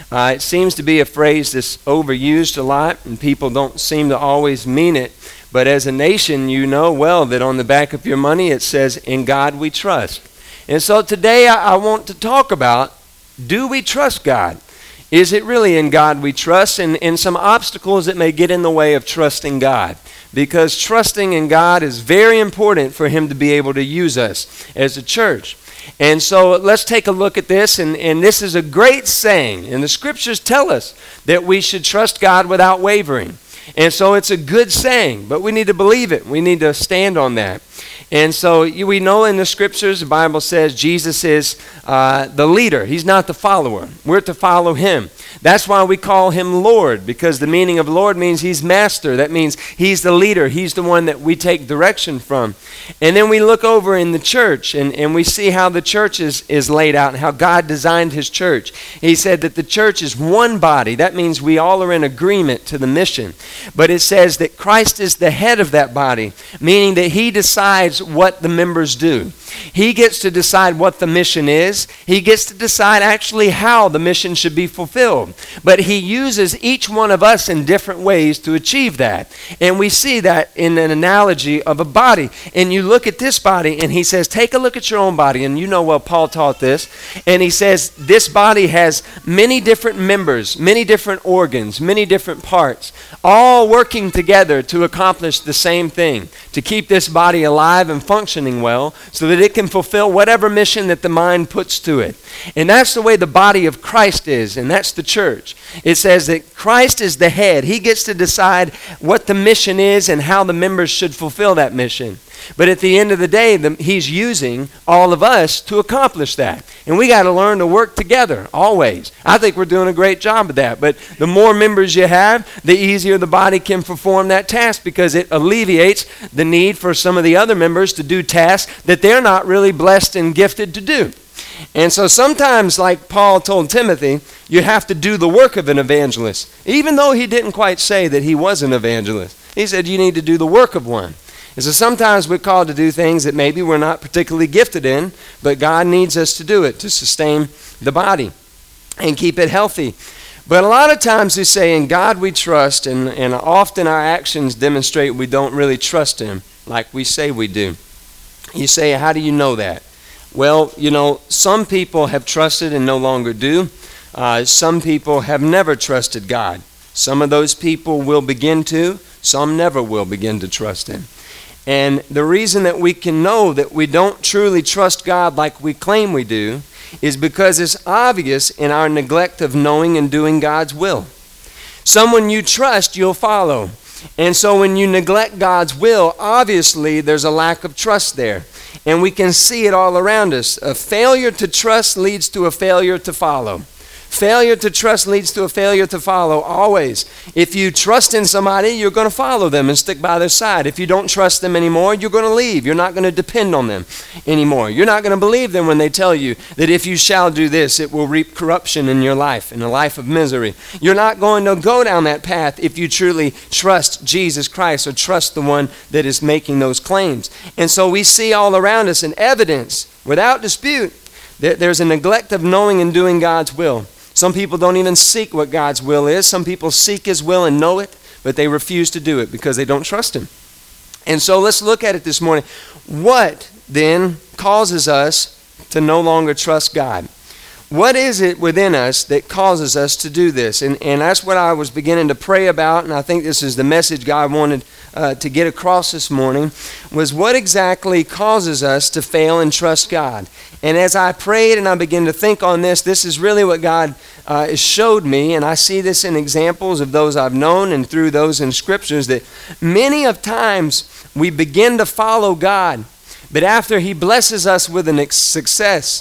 It seems to be a phrase that's overused a lot, and people don't seem to always mean it. But as a nation, you know well that on the back of your money it says, "In God we trust." And so today I want to talk about, do we trust God? Is it really in God we trust? And some obstacles that may get in the way of trusting God. Because trusting in God is very important for Him to be able to use us as a church. And so let's take a look at this. And this is a great saying. And the scriptures tell us that we should trust God without wavering. And so it's a good saying, but we need to believe it. We need to stand on that. And so we know in the scriptures, the Bible says Jesus is the leader. He's not the follower. We're to follow Him. That's why we call Him Lord, because the meaning of Lord means He's master. That means He's the leader. He's the one that we take direction from. And then we look over in the church, and we see how the church is laid out and how God designed His church. He said that the church is one body. That means we all are in agreement to the mission. But it says that Christ is the head of that body, meaning that He decides what the members do. He gets to decide what the mission is. He gets to decide actually how the mission should be fulfilled. But He uses each one of us in different ways to achieve that. And we see that in an analogy of a body. And you look at this body and He says, take a look at your own body. And you know well, Paul taught this. And he says, this body has many different members, many different organs, many different parts, all working together to accomplish the same thing, to keep this body alive and functioning well so that it can fulfill whatever mission that the mind puts to it. And that's the way the body of Christ is, and that's the church. It says that Christ is the head. He gets to decide what the mission is and how the members should fulfill that mission. But at the end of the day, He's using all of us to accomplish that. And we got to learn to work together, always. I think we're doing a great job of that. But the more members you have, the easier the body can perform that task, because it alleviates the need for some of the other members to do tasks that they're not really blessed and gifted to do. And so sometimes, like Paul told Timothy, you have to do the work of an evangelist. Even though he didn't quite say that he was an evangelist. He said you need to do the work of one. And so sometimes we're called to do things that maybe we're not particularly gifted in, but God needs us to do it to sustain the body and keep it healthy. But a lot of times we say, in God we trust, and often our actions demonstrate we don't really trust Him like we say we do. You say, how do you know that? Well, you know, some people have trusted and no longer do. Some people have never trusted God. Some of those people will begin to, some never will begin to trust Him. And the reason that we can know that we don't truly trust God like we claim we do is because it's obvious in our neglect of knowing and doing God's will. Someone you trust, you'll follow. And so when you neglect God's will, obviously there's a lack of trust there. And we can see it all around us. A failure to trust leads to a failure to follow. Failure to trust leads to a failure to follow, always. If you trust in somebody, you're going to follow them and stick by their side. If you don't trust them anymore, you're going to leave. You're not going to depend on them anymore. You're not going to believe them when they tell you that if you shall do this, it will reap corruption in your life, in a life of misery. You're not going to go down that path if you truly trust Jesus Christ or trust the one that is making those claims. And so we see all around us in evidence, without dispute, that there's a neglect of knowing and doing God's will. Some people don't even seek what God's will is. Some people seek His will and know it, but they refuse to do it because they don't trust Him. And so let's look at it this morning. What then causes us to no longer trust God? What is it within us that causes us to do this? And that's what I was beginning to pray about, and I think this is the message God wanted to get across this morning, was what exactly causes us to fail and trust God. And as I prayed and I began to think on this, this is really what God showed me, and I see this in examples of those I've known and through those in scriptures, that many of times we begin to follow God, but after He blesses us with a success,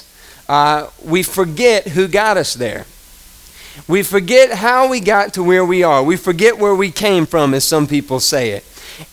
we forget who got us there. We forget how we got to where we are. We forget where we came from, as some people say it.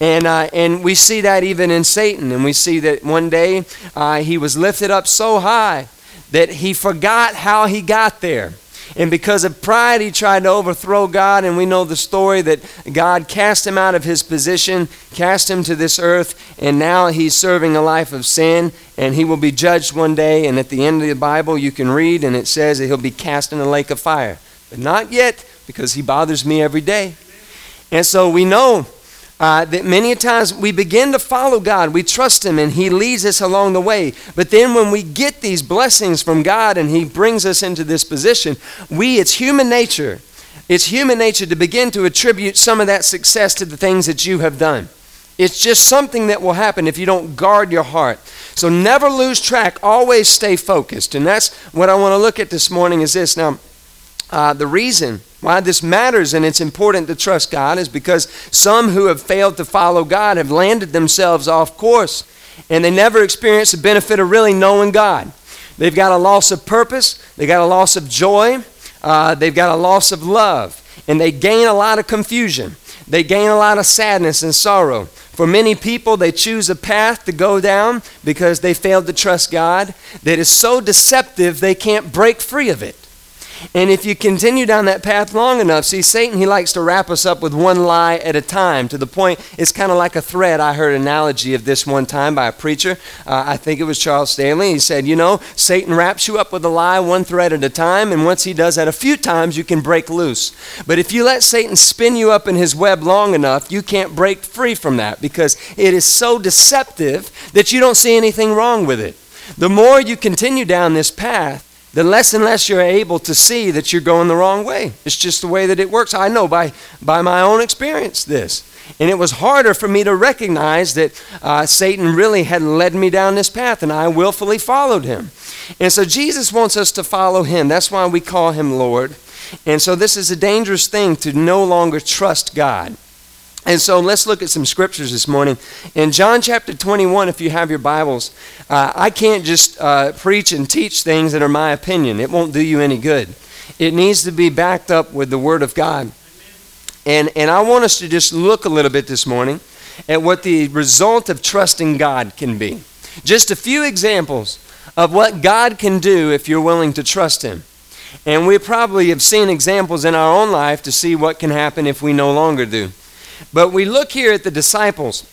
And we see that even in Satan. And we see that one day he was lifted up so high that he forgot how he got there. And because of pride, he tried to overthrow God. And we know the story that God cast him out of his position, cast him to this earth, and now he's serving a life of sin, and he will be judged one day. And at the end of the Bible, you can read, and it says that he'll be cast in a lake of fire. but not yet, because he bothers me every day. And so we know that many times we begin to follow God. We trust him and he leads us along the way. But then when we get these blessings from God and he brings us into this position, it's human nature. It's human nature to begin to attribute some of that success to the things that you have done. It's just something that will happen if you don't guard your heart. So never lose track. Always stay focused. And that's what I want to look at this morning is this. Now, the reason why this matters and it's important to trust God is because some who have failed to follow God have landed themselves off course and they never experience the benefit of really knowing God. They've got a loss of purpose. They've got a loss of joy. They've got a loss of love. And they gain a lot of confusion. They gain a lot of sadness and sorrow. For many people, they choose a path to go down because they failed to trust God that is so deceptive they can't break free of it. And if you continue down that path long enough, see, Satan, he likes to wrap us up with one lie at a time to the point it's kind of like a thread. I heard an analogy of this one time by a preacher. I think it was Charles Stanley. He said, Satan wraps you up with a lie one thread at a time, and once he does that a few times, you can break loose. But if you let Satan spin you up in his web long enough, you can't break free from that because it is so deceptive that you don't see anything wrong with it. The more you continue down this path, the less and less you're able to see that you're going the wrong way. It's just the way that it works. I know by my own experience this. And it was harder for me to recognize that Satan really had led me down this path, and I willfully followed him. And so Jesus wants us to follow him. That's why we call him Lord. And so this is a dangerous thing to no longer trust God. And so let's look at some scriptures this morning. In John chapter 21, if you have your Bibles, I can't just preach and teach things that are my opinion. It won't do you any good. It needs to be backed up with the Word of God. And I want us to just look a little bit this morning at what the result of trusting God can be. Just a few examples of what God can do if you're willing to trust him. And we probably have seen examples in our own life to see what can happen if we no longer do. But we look here at the disciples,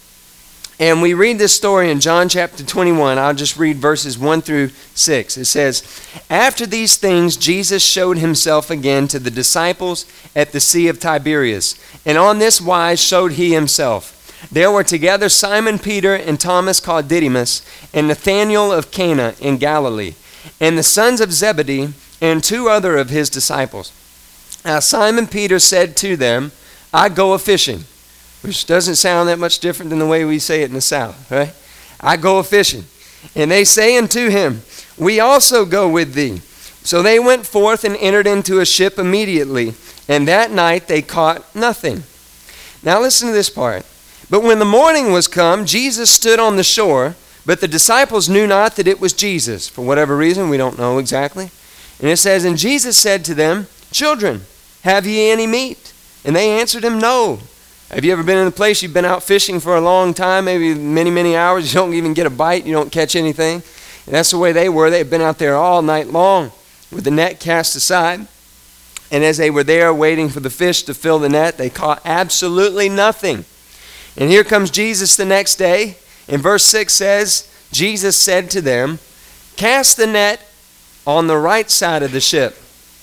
and we read this story in John chapter 21. I'll just read verses 1 through 6. It says, "After these things, Jesus showed himself again to the disciples at the Sea of Tiberias, and on this wise showed he himself. There were together Simon Peter and Thomas called Didymus, and Nathanael of Cana in Galilee, and the sons of Zebedee, and two other of his disciples. Now Simon Peter said to them, I go a-fishing," which doesn't sound that much different than the way we say it in the South, right? "I go a-fishing. And they say unto him, We also go with thee. So they went forth and entered into a ship immediately, and that night they caught nothing." Now listen to this part. "But when the morning was come, Jesus stood on the shore, but the disciples knew not that it was Jesus." For whatever reason, we don't know exactly. And it says, "And Jesus said to them, Children, have ye any meat? And they answered him, No." Have you ever been in a place you've been out fishing for a long time, maybe many, many hours, you don't even get a bite, you don't catch anything? And that's the way they were. They had been out there all night long with the net cast aside. And as they were there waiting for the fish to fill the net, they caught absolutely nothing. And here comes Jesus the next day. And verse 6 says, Jesus said to them, "Cast the net on the right side of the ship,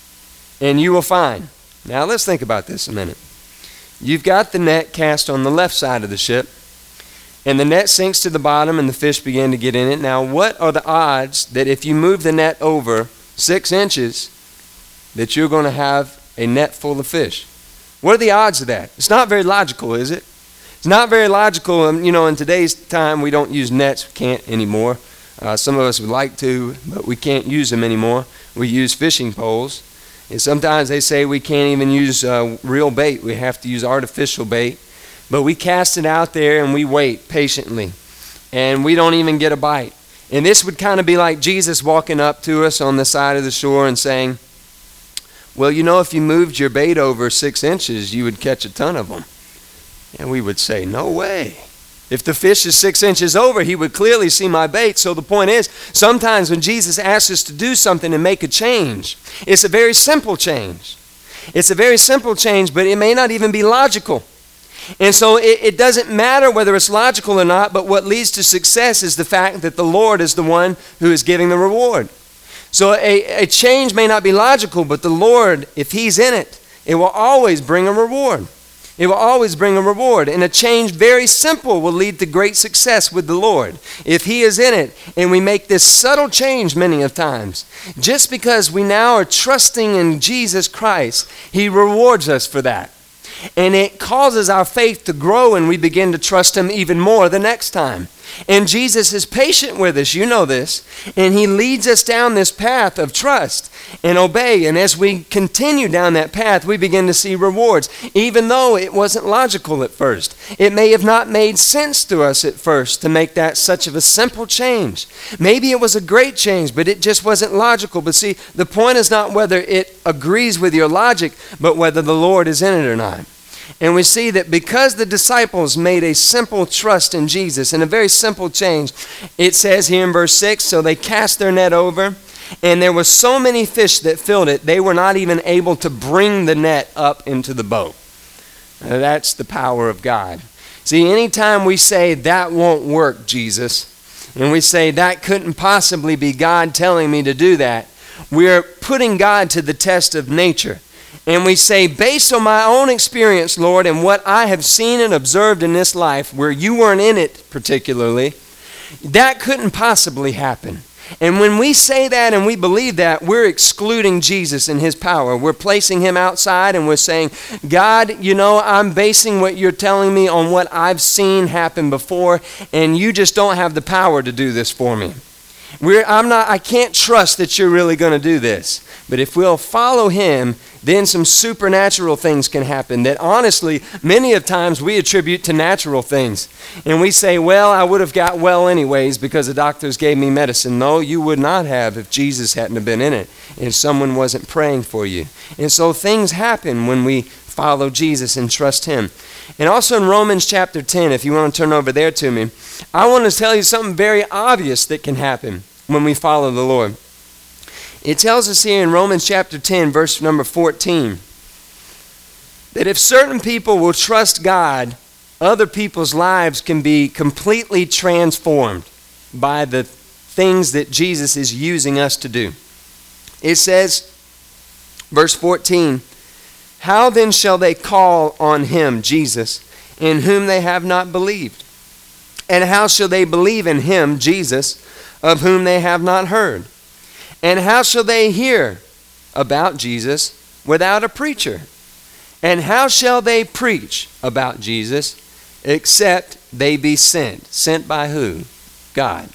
and you will find." Now let's think about this a minute. You've got the net cast on the left side of the ship, and the net sinks to the bottom and the fish begin to get in it. Now what are the odds that if you move the net over 6 inches that you're going to have a net full of fish? What are the odds of that? It's not very logical, is it? It's not very logical. In today's time we don't use nets. We can't anymore. Some of us would like to, but we can't use them anymore. We use fishing poles. And sometimes they say we can't even use real bait. We have to use artificial bait. But we cast it out there and we wait patiently. And we don't even get a bite. And this would kind of be like Jesus walking up to us on the side of the shore and saying, "Well, if you moved your bait over 6 inches, you would catch a ton of them." And we would say, "No way. If the fish is 6 inches over, he would clearly see my bait." So the point is, sometimes when Jesus asks us to do something and make a change, it's a very simple change. It's a very simple change, but it may not even be logical. And so it doesn't matter whether it's logical or not, but what leads to success is the fact that the Lord is the one who is giving the reward. So a change may not be logical, but the Lord, if He's in it, it will always bring a reward. It will always bring a reward. And a change very simple will lead to great success with the Lord. If He is in it, and we make this subtle change many of times, just because we now are trusting in Jesus Christ, He rewards us for that. And it causes our faith to grow, and we begin to trust Him even more the next time. And Jesus is patient with us, you know this, and He leads us down this path of trust and obey. And as we continue down that path, we begin to see rewards, even though it wasn't logical at first. It may have not made sense to us at first to make that such of a simple change. Maybe it was a great change, but it just wasn't logical. But see, the point is not whether it agrees with your logic, but whether the Lord is in it or not. And we see that because the disciples made a simple trust in Jesus and a very simple change, it says here in verse 6, so they cast their net over, and there were so many fish that filled it, they were not even able to bring the net up into the boat. Now, that's the power of God. See, anytime we say, that won't work, Jesus, and we say, that couldn't possibly be God telling me to do that, we're putting God to the test of nature. And we say, based on my own experience, Lord, and what I have seen and observed in this life, where you weren't in it particularly, that couldn't possibly happen. And when we say that and we believe that, we're excluding Jesus and His power. We're placing Him outside, and we're saying, God, you know, I'm basing what you're telling me on what I've seen happen before, and you just don't have the power to do this for me. I can't trust that you're really going to do this. But if we'll follow Him, then some supernatural things can happen that honestly, many of times we attribute to natural things. And we say, well, I would have got well anyways because the doctors gave me medicine. No, you would not have if Jesus hadn't have been in it and someone wasn't praying for you. And so things happen when we follow Jesus and trust Him. And also in Romans chapter 10, if you want to turn over there to me, I want to tell you something very obvious that can happen when we follow the Lord. It tells us here in Romans chapter 10, verse number 14, that if certain people will trust God, other people's lives can be completely transformed by the things that Jesus is using us to do. It says, verse 14, how then shall they call on Him, Jesus, in whom they have not believed? And how shall they believe in Him, Jesus, of whom they have not heard? And how shall they hear about Jesus without a preacher? And how shall they preach about Jesus except they be sent? Sent by who? God.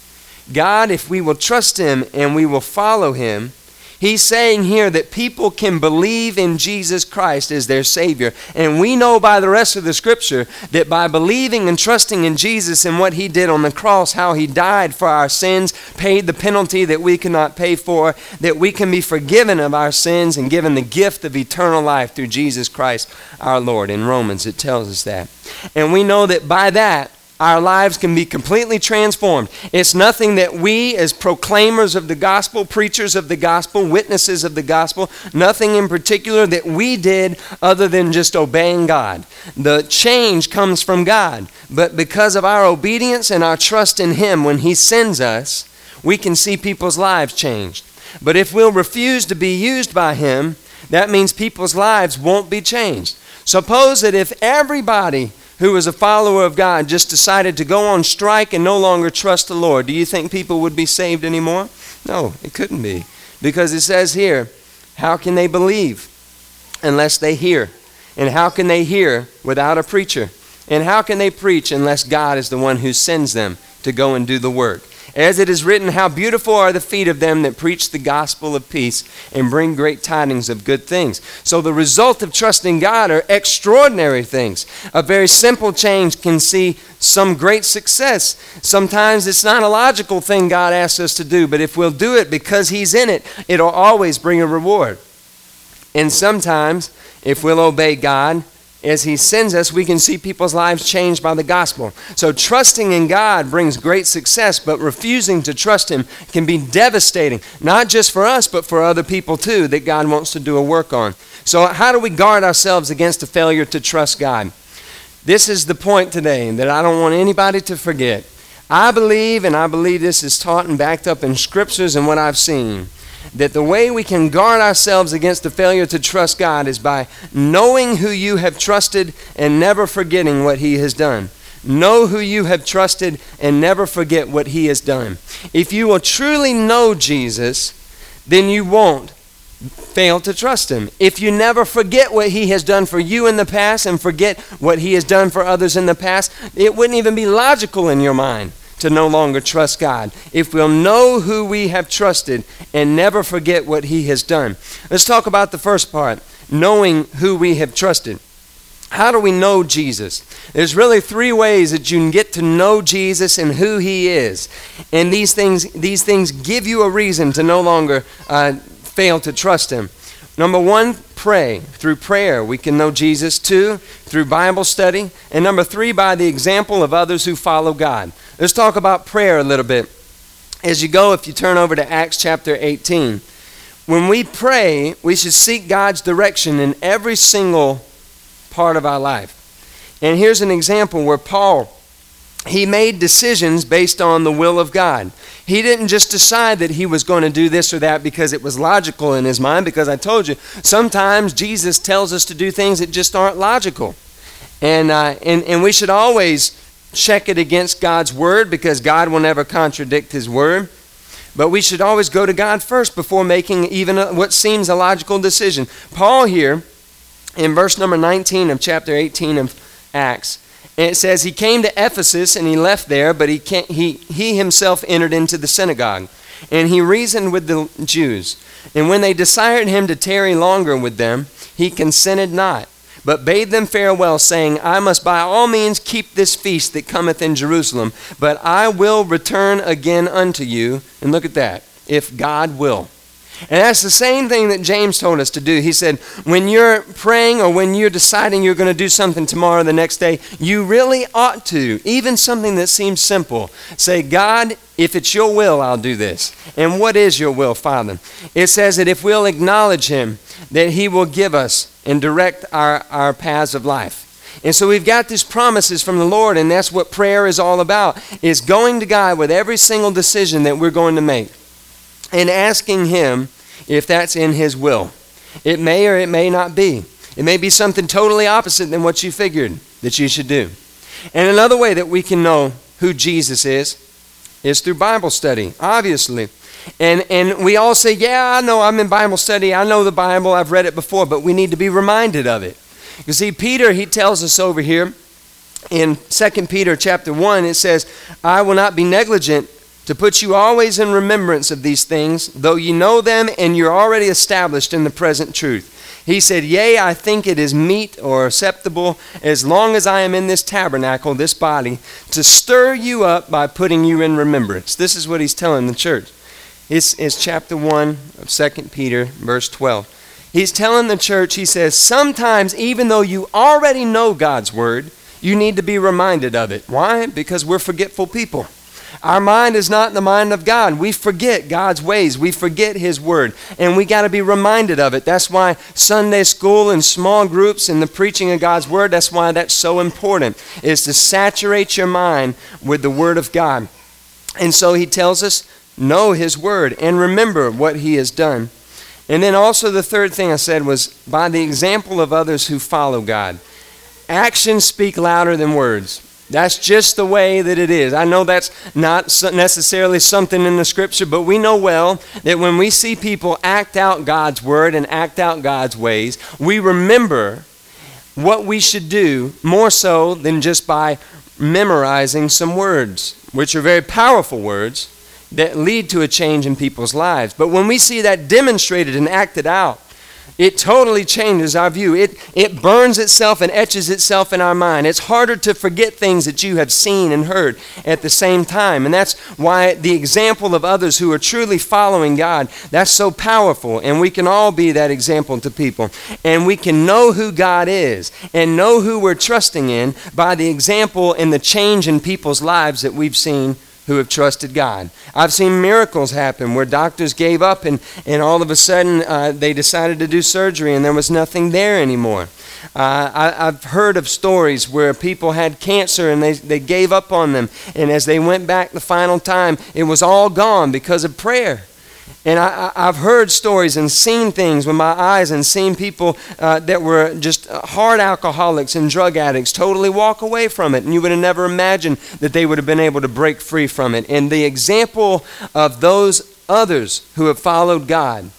God, if we will trust Him and we will follow Him, He's saying here that people can believe in Jesus Christ as their Savior. And we know by the rest of the Scripture that by believing and trusting in Jesus and what He did on the cross, how He died for our sins, paid the penalty that we cannot pay for, that we can be forgiven of our sins and given the gift of eternal life through Jesus Christ our Lord. In Romans it tells us that. And we know that by that, our lives can be completely transformed. It's nothing that we as proclaimers of the gospel, preachers of the gospel, witnesses of the gospel, nothing in particular that we did other than just obeying God. The change comes from God. But because of our obedience and our trust in Him when He sends us, we can see people's lives changed. But if we'll refuse to be used by Him, that means people's lives won't be changed. Suppose that if everybody who was a follower of God just decided to go on strike and no longer trust the Lord, do you think people would be saved anymore? No, it couldn't be. Because it says here, how can they believe unless they hear? And how can they hear without a preacher? And how can they preach unless God is the one who sends them to go and do the work? As it is written, how beautiful are the feet of them that preach the gospel of peace and bring great tidings of good things. So the result of trusting God are extraordinary things. A very simple change can see some great success. Sometimes it's not a logical thing God asks us to do, but if we'll do it because He's in it, it'll always bring a reward. And sometimes, if we'll obey God, as He sends us, we can see people's lives changed by the gospel. So trusting in God brings great success, but refusing to trust Him can be devastating, not just for us, but for other people too, that God wants to do a work on. So how do we guard ourselves against a failure to trust God? This is the point today that I don't want anybody to forget. I believe, and I believe this is taught and backed up in scriptures and what I've seen, that the way we can guard ourselves against the failure to trust God is by knowing who you have trusted and never forgetting what he has done. Know who you have trusted and never forget what he has done. If you will truly know Jesus, then you won't fail to trust him. If you never forget what he has done for you in the past and forget what he has done for others in the past, it wouldn't even be logical in your mind to no longer trust God. If we'll know who we have trusted and never forget what he has done. Let's talk about the first part, knowing who we have trusted. How do we know Jesus? There's really three ways that you can get to know Jesus and who he is. And these things give you a reason to no longer fail to trust him. Number one, pray. Through prayer, we can know Jesus. Two, through Bible study. And number three, by the example of others who follow God. Let's talk about prayer a little bit. As you go, if you turn over to Acts chapter 18, when we pray, we should seek God's direction in every single part of our life. And here's an example where Paul, he made decisions based on the will of God. He didn't just decide that he was going to do this or that because it was logical in his mind, because I told you, sometimes Jesus tells us to do things that just aren't logical. And we should always check it against God's word, because God will never contradict his word. But we should always go to God first before making even what seems a logical decision. Paul here, in verse number 19 of chapter 18 of Acts, and it says, he came to Ephesus and he left there, but he himself entered into the synagogue. And he reasoned with the Jews. And when they desired him to tarry longer with them, he consented not, but bade them farewell, saying, I must by all means keep this feast that cometh in Jerusalem, but I will return again unto you. And look at that, if God will. And that's the same thing that James told us to do. He said, when you're praying or when you're deciding you're going to do something tomorrow or the next day, you really ought to, even something that seems simple, say, God, if it's your will, I'll do this. And what is your will, Father? It says that if we'll acknowledge him, that he will give us and direct our paths of life. And so we've got these promises from the Lord, and that's what prayer is all about, is going to God with every single decision that we're going to make and asking him if that's in his will. It may or it may not be. It may be something totally opposite than what you figured that you should do. And another way that we can know who Jesus is through Bible study, obviously. And we all say, yeah, I know, I'm in Bible study, I know the Bible, I've read it before, but we need to be reminded of it. You see, Peter, he tells us over here in 2 Peter chapter 1, it says, I will not be negligent to put you always in remembrance of these things, though you know them and you're already established in the present truth. He said, yea, I think it is meet or acceptable, as long as I am in this tabernacle, this body, to stir you up by putting you in remembrance. This is what he's telling the church. It's chapter 1 of 2 Peter, verse 12. He's telling the church, he says, sometimes even though you already know God's word, you need to be reminded of it. Why? Because we're forgetful people. Our mind is not the mind of God. We forget God's ways. We forget his word. And we got to be reminded of it. That's why Sunday school and small groups and the preaching of God's word, that's why that's so important, is to saturate your mind with the word of God. And so he tells us, know his word and remember what he has done. And then also the third thing I said was by the example of others who follow God. Actions speak louder than words. That's just the way that it is. I know that's not necessarily something in the scripture, but we know well that when we see people act out God's word and act out God's ways, we remember what we should do more so than just by memorizing some words, which are very powerful words that lead to a change in people's lives. But when we see that demonstrated and acted out, it totally changes our view. It burns itself and etches itself in our mind. It's harder to forget things that you have seen and heard at the same time. And that's why the example of others who are truly following God, that's so powerful. And we can all be that example to people. And we can know who God is and know who we're trusting in by the example and the change in people's lives that we've seen who have trusted God. I've seen miracles happen where doctors gave up and all of a sudden they decided to do surgery and there was nothing there anymore. I've heard of stories where people had cancer and they gave up on them. And as they went back the final time, it was all gone because of prayer. And I've heard stories and seen things with my eyes and seen people that were just hard alcoholics and drug addicts totally walk away from it. And you would have never imagined that they would have been able to break free from it. And the example of those others who have followed God,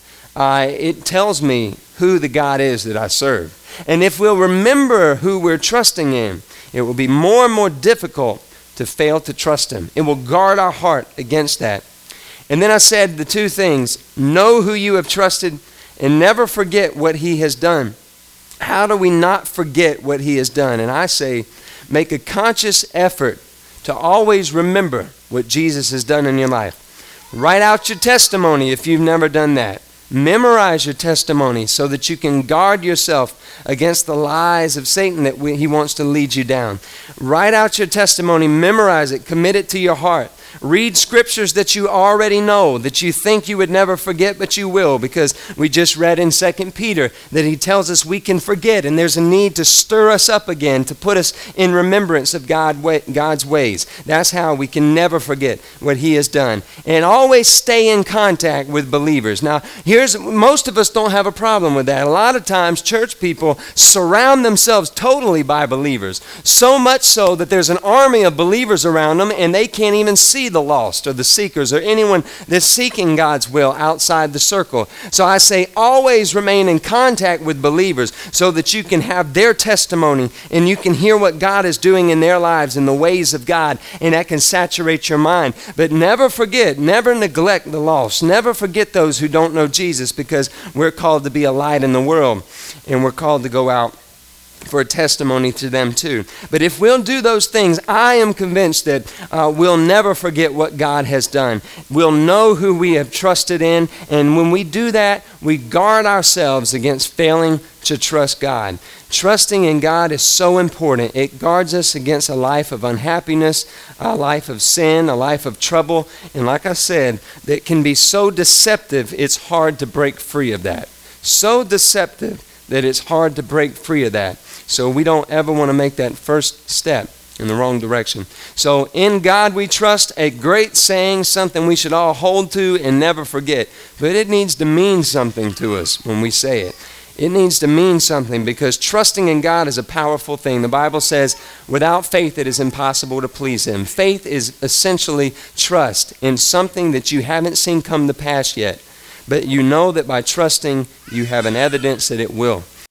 it tells me who the God is that I serve. And if we'll remember who we're trusting in, it will be more and more difficult to fail to trust Him. It will guard our heart against that. And then I said the two things: know who you have trusted and never forget what He has done. How do we not forget what He has done? And I say, make a conscious effort to always remember what Jesus has done in your life. Write out your testimony if you've never done that. Memorize your testimony so that you can guard yourself against the lies of Satan that he wants to lead you down. Write out your testimony, memorize it, commit it to your heart. Read scriptures that you already know, that you think you would never forget, but you will, because we just read in 2 Peter that he tells us we can forget, and there's a need to stir us up again, to put us in remembrance of God's ways. That's how we can never forget what He has done. And always stay in contact with believers. Now, most of us don't have a problem with that. A lot of times, church people surround themselves totally by believers, so much so that there's an army of believers around them, and they can't even see the lost or the seekers or anyone that's seeking God's will outside the circle. So I say always remain in contact with believers so that you can have their testimony and you can hear what God is doing in their lives and the ways of God, and that can saturate your mind. But never forget, never neglect the lost. Never forget those who don't know Jesus, because we're called to be a light in the world, and we're called to go out for a testimony to them too. But if we'll do those things, I am convinced that we'll never forget what God has done. We'll know who we have trusted in, and when we do that, we guard ourselves against failing to trust God. Trusting in God is so important. It guards us against a life of unhappiness, a life of sin, a life of trouble, and like I said, that can be so deceptive, it's hard to break free of that. So deceptive that it's hard to break free of that. So we don't ever want to make that first step in the wrong direction. So in God we trust, a great saying, something we should all hold to and never forget. But it needs to mean something to us when we say it. It needs to mean something, because trusting in God is a powerful thing. The Bible says, without faith it is impossible to please Him. Faith is essentially trust in something that you haven't seen come to pass yet. But you know that by trusting, you have an evidence that it will.